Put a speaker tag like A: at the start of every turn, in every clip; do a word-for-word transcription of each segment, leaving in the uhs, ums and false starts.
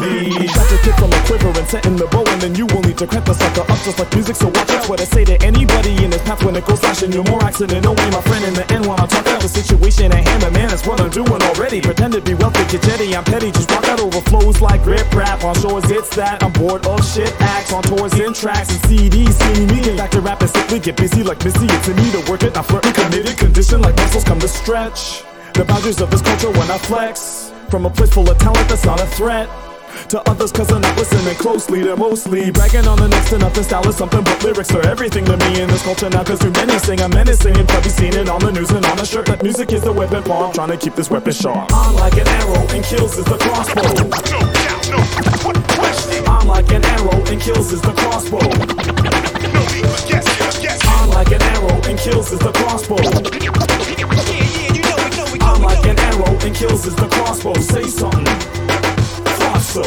A: lead. Shot your kick from a quiver and set in the bow, and then you will need to crank the sucker up just like music. So watch out what I say to anybody in this path when it goes flashing. You're more accident, no way, my friend. In the end, when I talk out the situation at hand, but man, that's what I'm doing already. Pretend to be wealthy, get jetty, I'm petty. Just rock out overflows like rip rap. On shores, it's that I'm bored of shit acts. On tours, in tracks, and C Ds. See me get back to rap and simply get busy like Missy. It's in me to work it, not flirting, committed, condition like muscles come to stretch the boundaries of this culture when I flex. From a place full of talent that's not a threat to others, cause they're not listening closely. They're mostly bragging on the next to nothing. Style is something but lyrics are everything to me in this culture now. Cause through menacing, I'm menacing, and probably seen it on the news and on a shirt. That music is the weapon paw, I'm trying to keep this weapon sharp. I'm like an arrow and kills is the crossbow. No doubt, no question. I'm like an arrow and kills is the crossbow. No need for guessing, guessing. I'm like an arrow and kills is the crossbow. Yeah, yeah, you know it, know it, know I'm like an arrow and kills is the crossbow. Say something. So.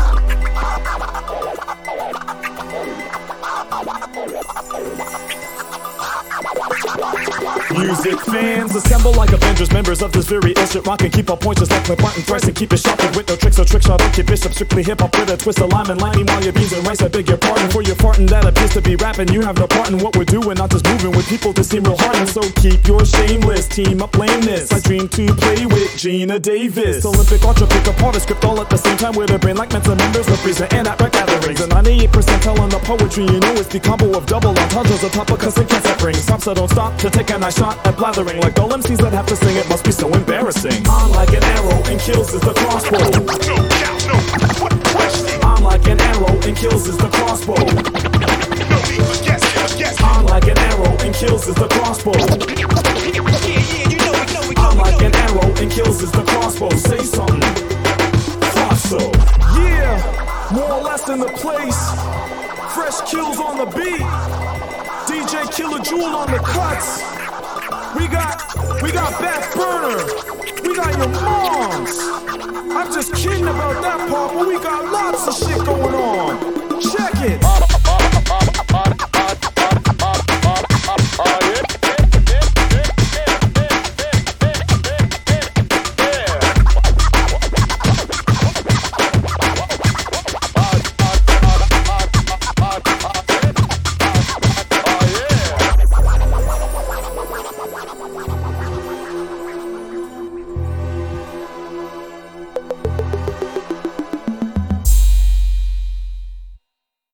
A: Music fans assemble like Avengers, members of this very ill shit rock and keep our points just like my Martin Thrice and keep it sharp and with no tricks or trick shot. Okay, Bishop, strictly hip hop with a twist of lime and liming while your beans and rice. I beg your pardon for your farting that appears to be rapping. You have no part in what we're doing, not just moving with people that seem real hard. And so keep your shameless team up lameness. I dream to play with Gina Davis. Olympic ultra pick apart a script all at the same time with a brain like Mensa members representing at rec gatherings. And ninety-eight percent telling the poetry, you know it's the combo of double entendres on top of cussing cassette rings. Stop so don't stop to take a nice shot at blathering like all M Cs that have to sing. It must be so embarrassing. I'm like an arrow and kills is the crossbow. No doubt, no question. I'm like an arrow and kills is the crossbow. No need for guessing, guessing. I'm like an arrow and kills is the crossbow. Yeah, yeah, you know it, know it, know I'm like an arrow and kills is the crossbow. Say something. So yeah, more or less in the place. Fresh kills on the beat. D J Killer Jewel on the cuts. We got, we got Back Burner. We got your moms. I'm just kidding about that part, but we got lots of shit going on. Check it.